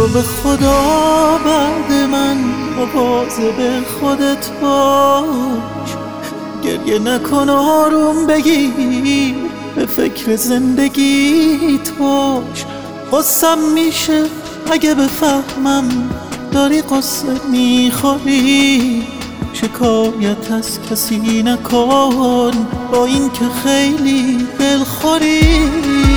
تو به خدا بعد من مواظب خودت باش، گریه نکن آروم بگیر، به فکر زندگیت باش. قصم میشه اگه بفهمم داری قصه میخوری، شکایت از کسی نکن با این که خیلی دلخوری.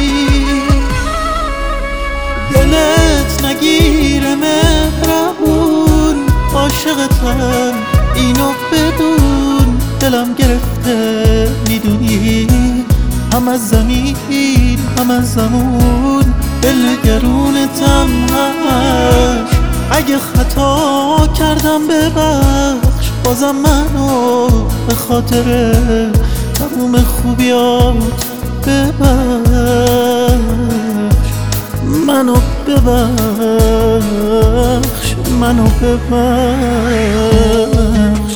دلت نگیره مهربون، عاشقتم اینو بدون. دلم گرفته میدونی، هم از زمین هم از زمون، دلگرونتم همش. اگه خطا کردم ببخش، بازم منو به خاطر تموم خوبیات ببخش. منو ببخش، منو ببخش.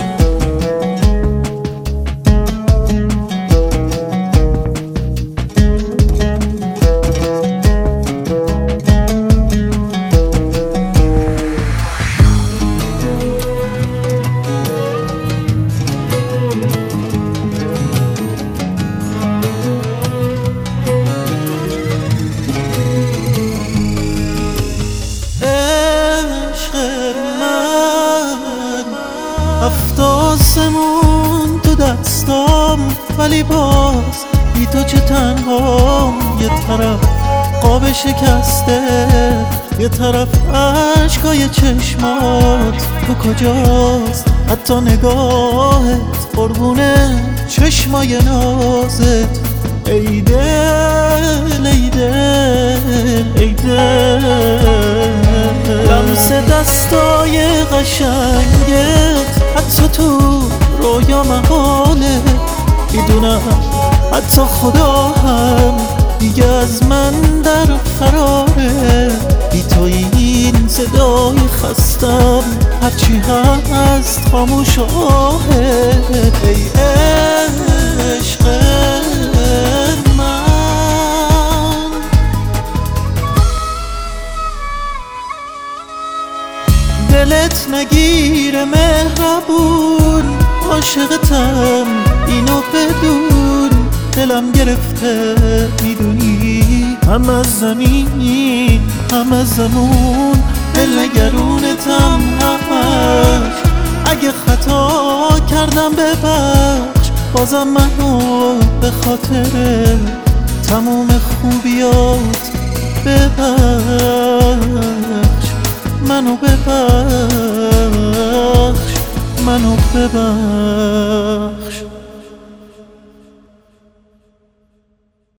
هفت آسمون تو دستام، ولی باز بی تو چه تنهام. یه طرف قاب شکسته، یه طرف عشقای چشمات. تو کجاست حتی نگاهت، قربونه چشمای نازت. ای دل ای دل ای دل، لمس دستای قشنگت حتی تو رویا محاله. میدونم حتی خدا هم دیگه از من در فراره. بی تو این صدای خستم هرچی هست خاموش آهه. ای عشق من، دلت نگیره مهربون، عاشقتم اینو بدون. دلم گرفته میدونی، هم از زمین هم از زمون، دلگرونتم همش. اگه خطا کردم ببخش، بازم منو به خاطر تموم خوبیات ببخش. منو ببخش، منو ببخش.